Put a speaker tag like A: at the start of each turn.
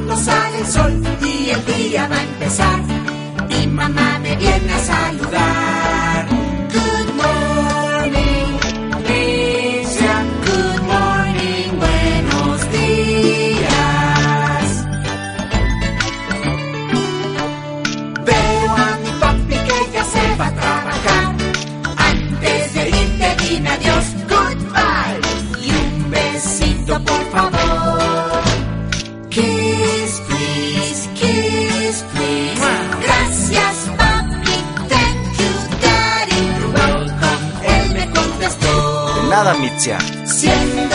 A: cuando sale el sol y el día va a empezar. Mi mamá me viene a saludar. Good morning, Alicia. Good morning, buenos días. Veo a mi papi que ya se va a trabajar. Antes de irte dime adiós, goodbye. Y un besito por favor. Kiss, please, kiss, please. Gracias, papi, thank you, daddy. You're welcome, él me contestó.
B: De nada, Mitzia.
A: Siempre